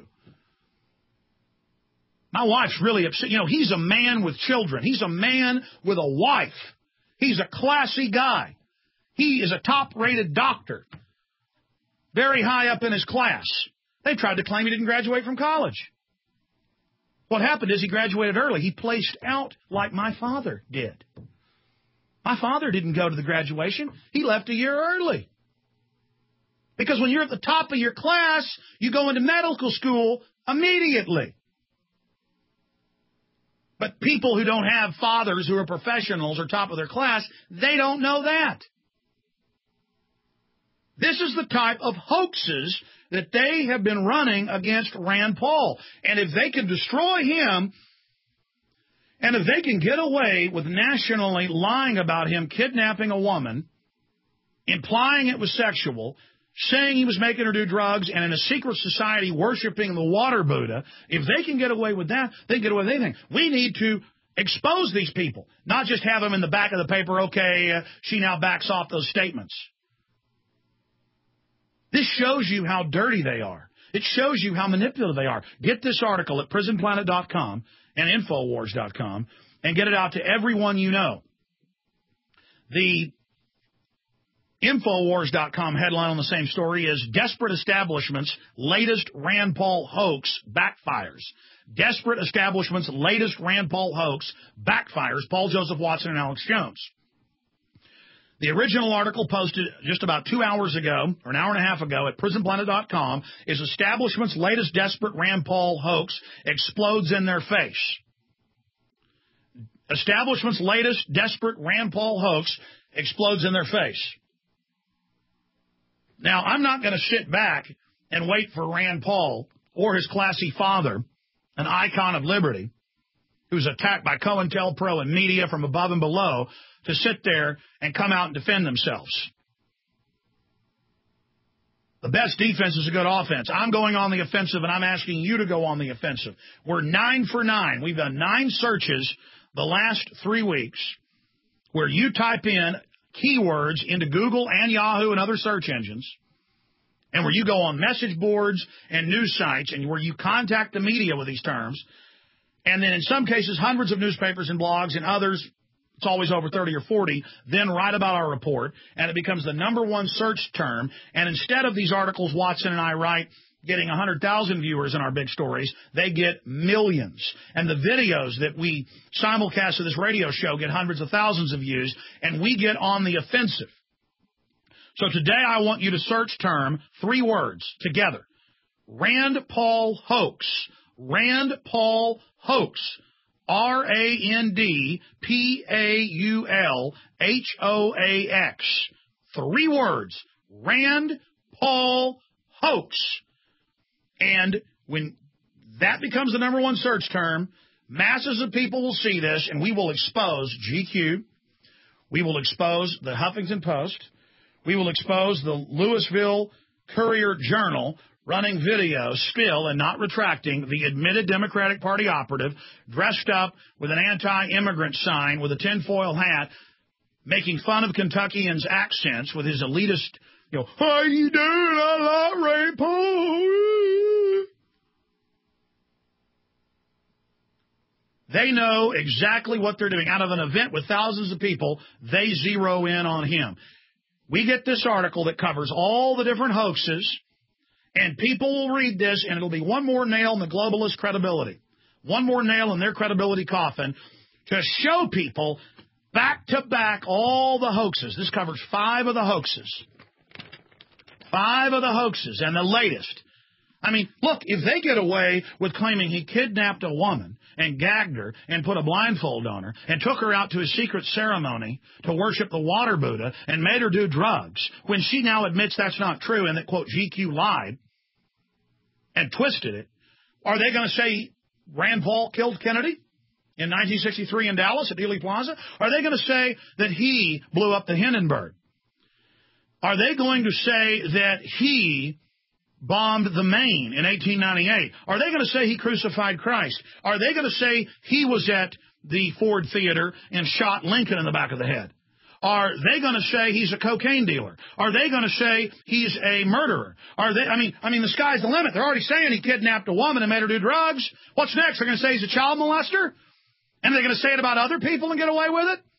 My wife's really upset. You know, he's a man with children. He's a man with a wife. He's a classy guy. He is a top-rated doctor. Very high up in his class. They tried to claim he didn't graduate from college. What happened is he graduated early. He placed out like my father did. My father didn't go to the graduation. He left a year early. Because when you're at the top of your class, you go into medical school immediately. But people who don't have fathers who are professionals or top of their class, they don't know that. This is the type of hoaxes that they have been running against Rand Paul. And if they can destroy him, and if they can get away with nationally lying about him kidnapping a woman, implying it was sexual, saying he was making her do drugs, and in a secret society worshiping the water Buddha, if they can get away with that, they can get away with anything. We need to expose these people, not just have them in the back of the paper, okay, uh, she now backs off those statements. This shows you how dirty they are. It shows you how manipulative they are. Get this article at prison planet dot com and infowars dot com and get it out to everyone you know. The infowars dot com headline on the same story is Desperate Establishment's Latest Rand Paul Hoax Backfires. Desperate Establishment's Latest Rand Paul Hoax Backfires. Paul Joseph Watson and Alex Jones. The original article posted just about two hours ago, or an hour and a half ago, at prison planet dot com is Establishment's Latest Desperate Rand Paul Hoax Explodes in Their Face. Establishment's Latest Desperate Rand Paul Hoax Explodes in Their Face. Now, I'm not going to sit back and wait for Rand Paul or his classy father, an icon of liberty, who's attacked by COINTELPRO and media from above and below, to sit there and come out and defend themselves. The best defense is a good offense. I'm going on the offensive, and I'm asking you to go on the offensive. We're nine for nine. We've done nine searches the last three weeks where you type in keywords into Google and Yahoo and other search engines, and where you go on message boards and news sites, and where you contact the media with these terms, and then in some cases hundreds of newspapers and blogs, and others, it's always over thirty or forty, then write about our report, and it becomes the number one search term. And instead of these articles Watson and I write getting one hundred thousand viewers in our big stories, they get millions. And the videos that we simulcast to this radio show get hundreds of thousands of views, and we get on the offensive. So today I want you to search term, three words together. Rand Paul hoax. Rand Paul hoax. R A N D P A U L H O A X. Three words. Rand Paul hoax. And when that becomes the number one search term, masses of people will see this, and we will expose G Q. We will expose the Huffington Post. We will expose the Louisville Courier-Journal running videos still and not retracting the admitted Democratic Party operative dressed up with an anti-immigrant sign with a tinfoil hat, making fun of Kentuckians' accents with his elitist, you know, how you doing? I like Rand Paul. They know exactly what they're doing. Out of an event with thousands of people, they zero in on him. We get this article that covers all the different hoaxes, and people will read this, and it'll be one more nail in the globalist credibility, one more nail in their credibility coffin to show people back to back all the hoaxes. This covers five of the hoaxes. Five of the hoaxes, and the latest. I mean, look, if they get away with claiming he kidnapped a woman and gagged her and put a blindfold on her and took her out to a secret ceremony to worship the water Buddha and made her do drugs, when she now admits that's not true and that, quote, G Q lied and twisted it, are they going to say Rand Paul killed Kennedy in nineteen sixty-three in Dallas at Dealey Plaza? Are they going to say that he blew up the Hindenburg? Are they going to say that he bombed the Maine in eighteen ninety-eight. Are they going to say he crucified Christ? Are they going to say he was at the Ford Theater and shot Lincoln in the back of the head? Are they going to say he's a cocaine dealer? Are they going to say he's a murderer? Are they? I mean, I mean, the sky's the limit. They're already saying he kidnapped a woman and made her do drugs. What's next? They're going to say he's a child molester? And they're going to say it about other people and get away with it?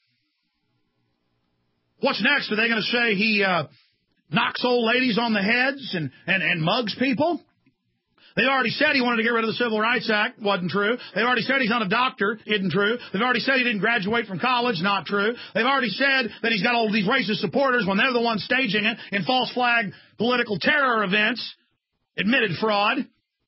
What's next? Are they going to say he uh, knocks old ladies on the heads and, and, and mugs people? They already said he wanted to get rid of the Civil Rights Act. Wasn't true. They've already said he's not a doctor. Isn't true. They've already said he didn't graduate from college. Not true. They've already said that he's got all these racist supporters when they're the ones staging it in false flag political terror events. Admitted fraud.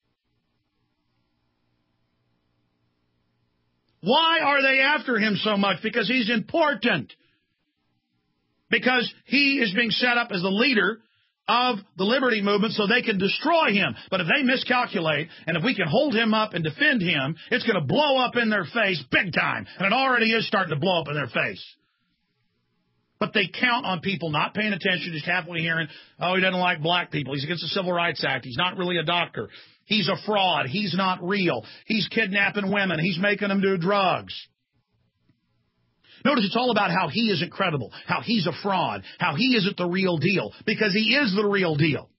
Why are they after him so much? Because he's important. Because he is being set up as the leader of the liberty movement so they can destroy him. But if they miscalculate, and if we can hold him up and defend him, it's going to blow up in their face big time. And it already is starting to blow up in their face. But they count on people not paying attention, just halfway hearing, oh, he doesn't like black people. He's against the Civil Rights Act. He's not really a doctor. He's a fraud. He's not real. He's kidnapping women. He's making them do drugs. Notice it's all about how he isn't credible, how he's a fraud, how he isn't the real deal, because he is the real deal.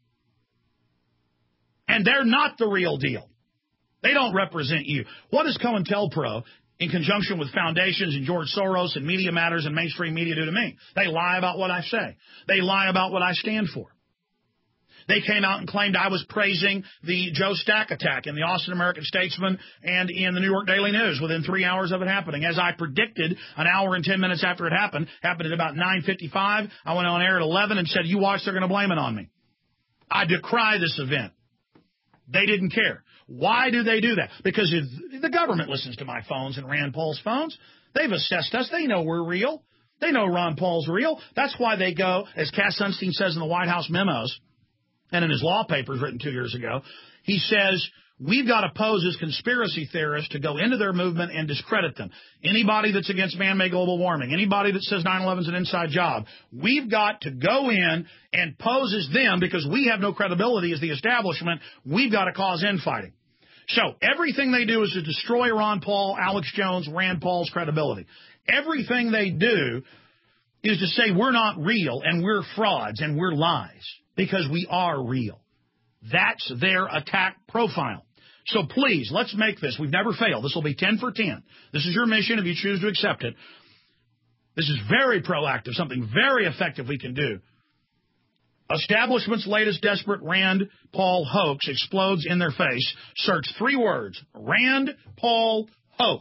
And they're not the real deal. They don't represent you. What does COINTELPRO, in conjunction with foundations and George Soros and Media Matters and mainstream media, do to me? They lie about what I say. They lie about what I stand for. They came out and claimed I was praising the Joe Stack attack in the Austin American-Statesman and in the New York Daily News within three hours of it happening. As I predicted an hour and ten minutes after it happened, happened at about nine fifty-five. I went on air at eleven and said, you watch, they're going to blame it on me. I decry this event. They didn't care. Why do they do that? Because if the government listens to my phones and Rand Paul's phones. They've assessed us. They know we're real. They know Ron Paul's real. That's why they go, as Cass Sunstein says in the White House memos, and in his law papers written two years ago, he says, we've got to pose as conspiracy theorists to go into their movement and discredit them. Anybody that's against man-made global warming, anybody that says nine eleven is an inside job, we've got to go in and pose as them because we have no credibility as the establishment. We've got to cause infighting. So everything they do is to destroy Ron Paul, Alex Jones, Rand Paul's credibility. Everything they do is to say we're not real and we're frauds and we're lies. Because we are real. That's their attack profile. So please, let's make this. We've never failed. This will be ten for ten. This is your mission if you choose to accept it. This is very proactive, something very effective we can do. Establishment's latest desperate Rand Paul hoax explodes in their face. Search three words. Rand Paul hoax.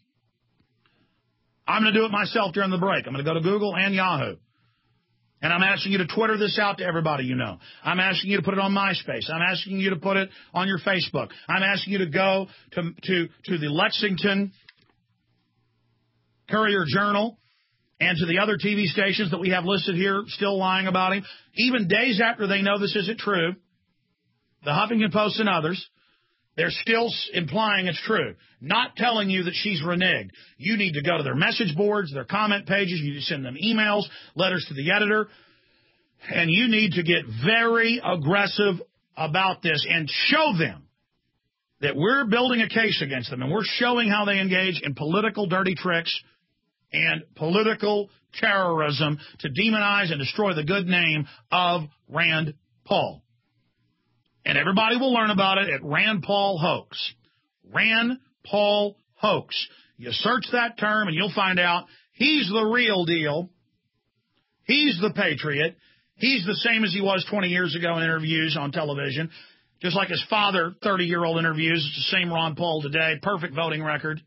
I'm going to do it myself during the break. I'm going to go to Google and Yahoo. And I'm asking you to Twitter this out to everybody you know. I'm asking you to put it on MySpace. I'm asking you to put it on your Facebook. I'm asking you to go to, to, to the Lexington Courier Journal and to the other T V stations that we have listed here still lying about him, even days after they know this isn't true, the Huffington Post and others, they're still implying it's true, not telling you that she's reneged. You need to go to their message boards, their comment pages. You need to send them emails, letters to the editor, and you need to get very aggressive about this and show them that we're building a case against them, and we're showing how they engage in political dirty tricks and political terrorism to demonize and destroy the good name of Rand Paul. And everybody will learn about it at Rand Paul Hoax. Rand Paul Hoax. You search that term and you'll find out he's the real deal. He's the patriot. He's the same as he was twenty years ago in interviews on television. Just like his father, thirty-year-old interviews. It's the same Ron Paul today. Perfect voting record.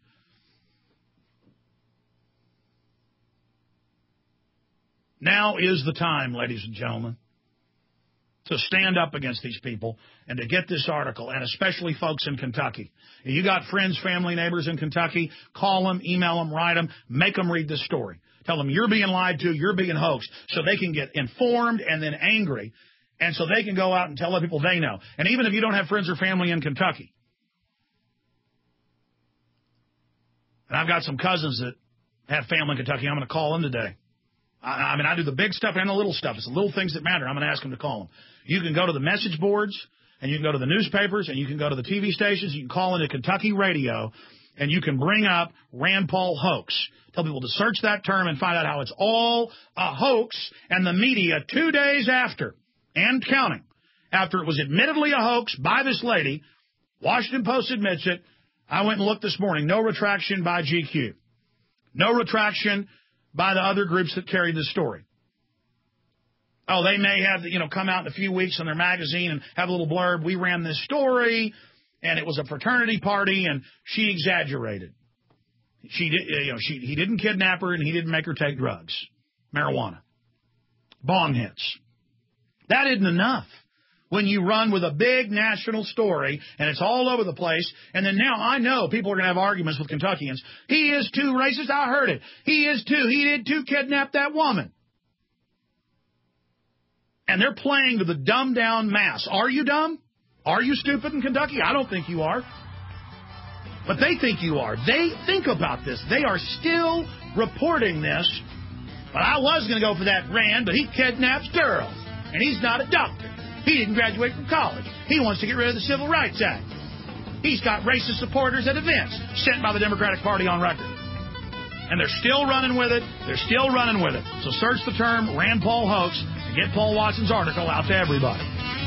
Now is the time, ladies and gentlemen, to stand up against these people and to get this article, and especially folks in Kentucky. If you got friends, family, neighbors in Kentucky, call them, email them, write them, make them read this story. Tell them you're being lied to, you're being hoaxed, so they can get informed and then angry, and so they can go out and tell other people they know. And even if you don't have friends or family in Kentucky, and I've got some cousins that have family in Kentucky, I'm going to call them today. I, I mean, I do the big stuff and the little stuff. It's the little things that matter. I'm going to ask them to call them. You can go to the message boards, and you can go to the newspapers, and you can go to the T V stations. You can call into Kentucky radio, and you can bring up Rand Paul hoax. Tell people to search that term and find out how it's all a hoax, and the media two days after, and counting, after it was admittedly a hoax by this lady, Washington Post admits it. I went and looked this morning. No retraction by G Q. No retraction by the other groups that carried the story. Oh, they may have, you know, come out in a few weeks in their magazine and have a little blurb. We ran this story, and it was a fraternity party, and she exaggerated. She did, you know, she he didn't kidnap her, and he didn't make her take drugs, marijuana, bong hits. That isn't enough. When you run with a big national story, and it's all over the place, and then now I know people are going to have arguments with Kentuckians. He is too racist. I heard it. He is too. He did too kidnap that woman. And they're playing to the dumbed-down mass. Are you dumb? Are you stupid in Kentucky? I don't think you are. But they think you are. They think about this. They are still reporting this. But I was going to go for that Rand, but he kidnaps girls. And he's not a doctor. He didn't graduate from college. He wants to get rid of the Civil Rights Act. He's got racist supporters at events sent by the Democratic Party on record. And they're still running with it. They're still running with it. So search the term Rand Paul hoax and get Paul Watson's article out to everybody.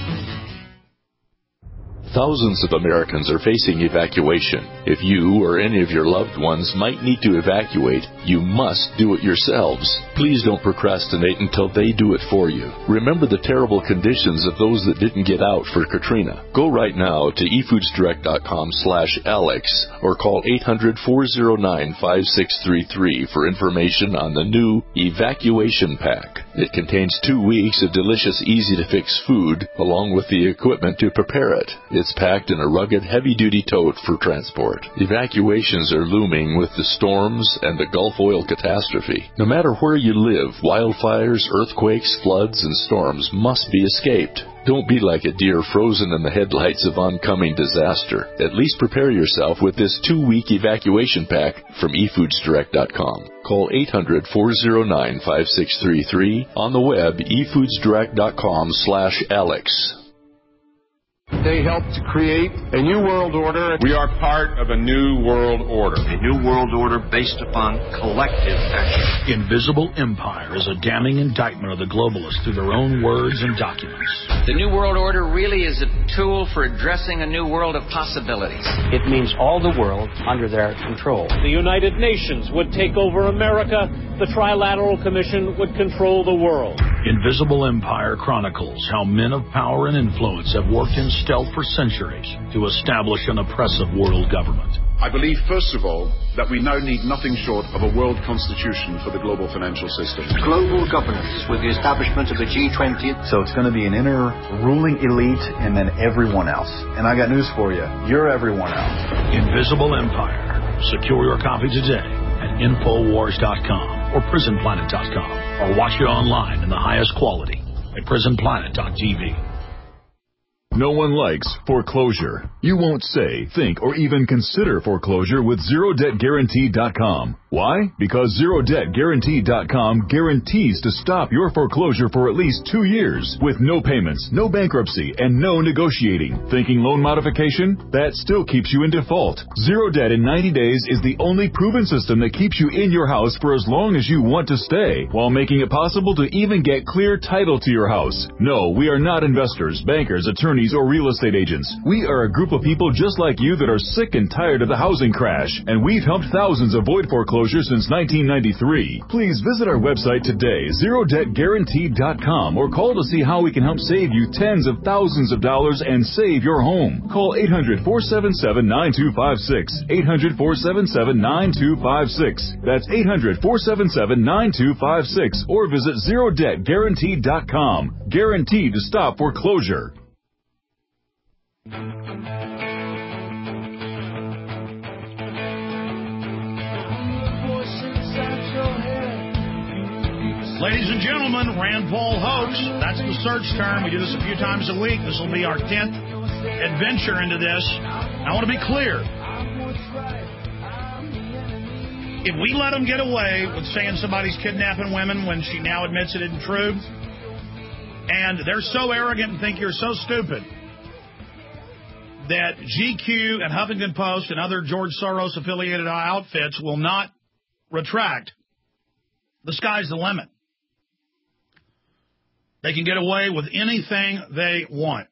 Thousands of Americans are facing evacuation. If you or any of your loved ones might need to evacuate, you must do it yourselves. Please don't procrastinate until they do it for you. Remember the terrible conditions of those that didn't get out for Katrina. Go right now to e foods direct dot com slash Alex or call eight hundred, four oh nine, five six three three for information on the new Evacuation Pack. It contains two weeks of delicious, easy-to-fix food along with the equipment to prepare it. It's packed in a rugged, heavy-duty tote for transport. Evacuations are looming with the storms and the Gulf oil catastrophe. No matter where you live, wildfires, earthquakes, floods, and storms must be escaped. Don't be like a deer frozen in the headlights of oncoming disaster. At least prepare yourself with this two-week evacuation pack from e foods direct dot com. Call eight hundred, four oh nine, five six three three. On the web, e foods direct dot com slash Alex. They helped to create a new world order. We are part of a new world order. A new world order based upon collective action. Invisible Empire is a damning indictment of the globalists through their own words and documents. The new world order really is a tool for addressing a new world of possibilities. It means all the world under their control. The United Nations would take over America. The Trilateral Commission would control the world. Invisible Empire chronicles how men of power and influence have worked in stealth for centuries to establish an oppressive world government. I believe, first of all, that we now need nothing short of a world constitution for the global financial system. Global governance with the establishment of the G twenty. So it's going to be an inner ruling elite and then everyone else. And I got news for you. You're everyone else. Invisible Empire. Secure your copy today at infowars dot com or prison planet dot com or watch it online in the highest quality at prison planet dot t v. No one likes foreclosure. You won't say, think, or even consider foreclosure with zero debt guarantee dot com. Why? Because zero debt guarantee dot com guarantees to stop your foreclosure for at least two years with no payments, no bankruptcy, and no negotiating. Thinking loan modification? That still keeps you in default. Zero Debt in ninety days is the only proven system that keeps you in your house for as long as you want to stay, while making it possible to even get clear title to your house. No, we are not investors, bankers, attorneys, or real estate agents. We are a group of people just like you that are sick and tired of the housing crash, and we've helped thousands avoid foreclosure since nineteen ninety-three. Please visit our website today, zero debt guarantee dot com, or call to see how we can help save you tens of thousands of dollars and save your home. Call eight hundred, four seven seven, nine two five six, eight hundred, four seven seven, nine two five six. That's eight hundred, four seven seven, nine two five six, or visit zero debt guarantee dot com. Guaranteed to stop foreclosure. Ladies and gentlemen, Rand Paul hoax. That's the search term. We do this a few times a week. This will be our tenth adventure into this. I want to be clear. If we let them get away with saying somebody's kidnapping women when she now admits it isn't true, and they're so arrogant and think you're so stupid that G Q and Huffington Post and other George Soros-affiliated outfits will not retract, the sky's the limit. They can get away with anything they want.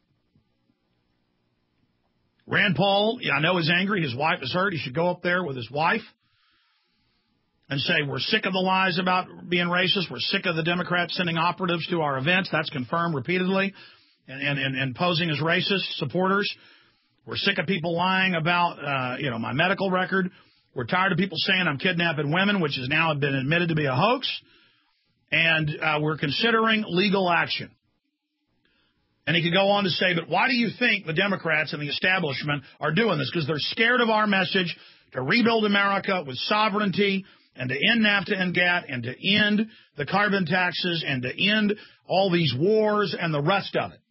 Rand Paul, I know, is angry. His wife is hurt. He should go up there with his wife and say, we're sick of the lies about being racist. We're sick of the Democrats sending operatives to our events. That's confirmed repeatedly and, and, and, and posing as racist supporters. We're sick of people lying about, uh, you know, my medical record. We're tired of people saying I'm kidnapping women, which has now been admitted to be a hoax. And uh, we're considering legal action. And he could go on to say, but why do you think the Democrats and the establishment are doing this? Because they're scared of our message to rebuild America with sovereignty and to end NAFTA and GATT and to end the carbon taxes and to end all these wars and the rest of it.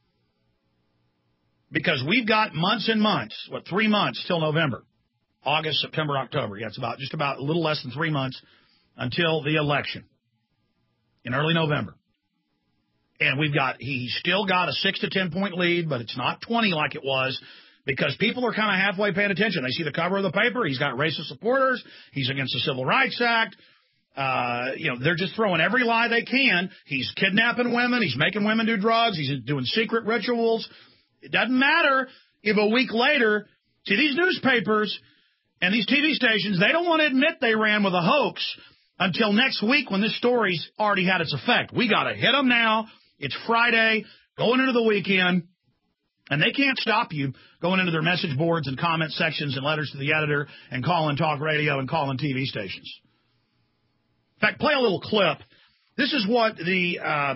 Because we've got months and months, what, three months till November, August, September, October. Yeah, it's about just about a little less than three months until the election in early November. And we've got, he's still got a six to ten point lead, but it's not twenty like it was because people are kind of halfway paying attention. They see the cover of the paper. He's got racist supporters. He's against the Civil Rights Act. Uh, you know, they're just throwing every lie they can. He's kidnapping women. He's making women do drugs. He's doing secret rituals. It doesn't matter if a week later, see, these newspapers and these T V stations, they don't want to admit they ran with a hoax until next week when this story's already had its effect. We got to hit them now. It's Friday, going into the weekend, and they can't stop you going into their message boards and comment sections and letters to the editor and calling talk radio and calling T V stations. In fact, play a little clip. This is what the uh,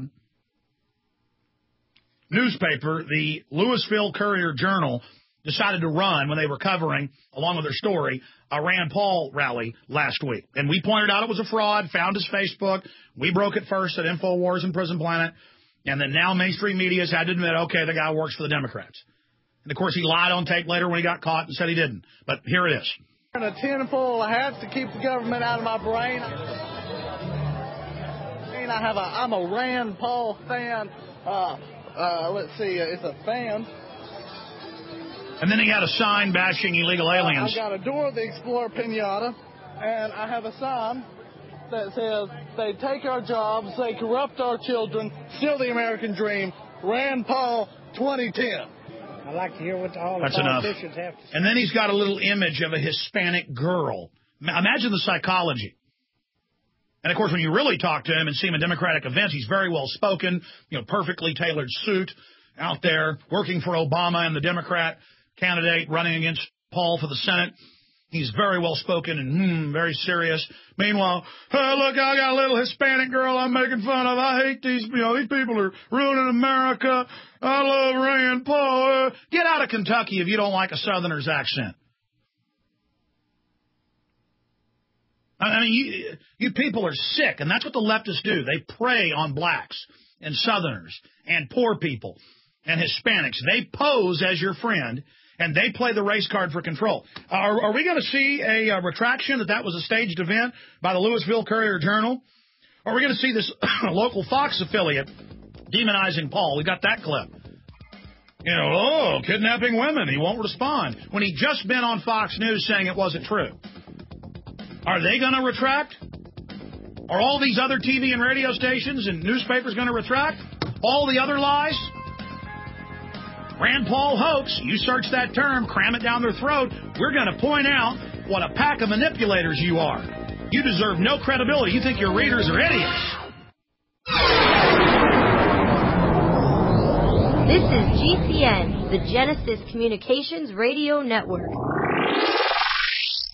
newspaper, the Louisville Courier-Journal, decided to run when they were covering, along with their story, a Rand Paul rally last week. And we pointed out it was a fraud, found his Facebook. We broke it first at InfoWars and Prison Planet. And then now mainstream media has had to admit, okay, the guy works for the Democrats. And, of course, he lied on tape later when he got caught and said he didn't. But here it is. And a tinfoil hat to keep the government out of my brain. And I have a, I'm a Rand Paul fan. Uh, uh, let's see, uh, it's a fan. And then he had a sign bashing illegal aliens. Uh, I got a Dora the Explorer pinata, and I have a sign that says, they take our jobs, they corrupt our children, steal the American dream, Rand Paul twenty ten. I'd like to hear what all That's the politicians enough. have to say. And then he's got a little image of a Hispanic girl. Imagine the psychology. And, of course, when you really talk to him and see him at Democratic events, he's very well spoken, you know, perfectly tailored suit out there working for Obama and the Democrat candidate running against Paul for the Senate. He's very well spoken and hmm, very serious. Meanwhile, hey, look, I got a little Hispanic girl I'm making fun of. I hate these, you know, these people are ruining America. I love Rand Paul. Uh, get out of Kentucky if you don't like a Southerner's accent. I mean, you, you people are sick, and that's what the leftists do. They prey on blacks and Southerners and poor people and Hispanics. They pose as your friend, and they play the race card for control. Are, are we going to see a, a retraction that that was a staged event by the Louisville Courier-Journal? Are we going to see this local Fox affiliate demonizing Paul? We got that clip. You know, oh, kidnapping women. He won't respond. When he just been on Fox News saying it wasn't true. Are they going to retract? Are all these other T V and radio stations and newspapers going to retract? All the other lies? Rand Paul hoax, you search that term, cram it down their throat, we're going to point out what a pack of manipulators you are. You deserve no credibility. You think your readers are idiots. This is G C N, the Genesis Communications Radio Network.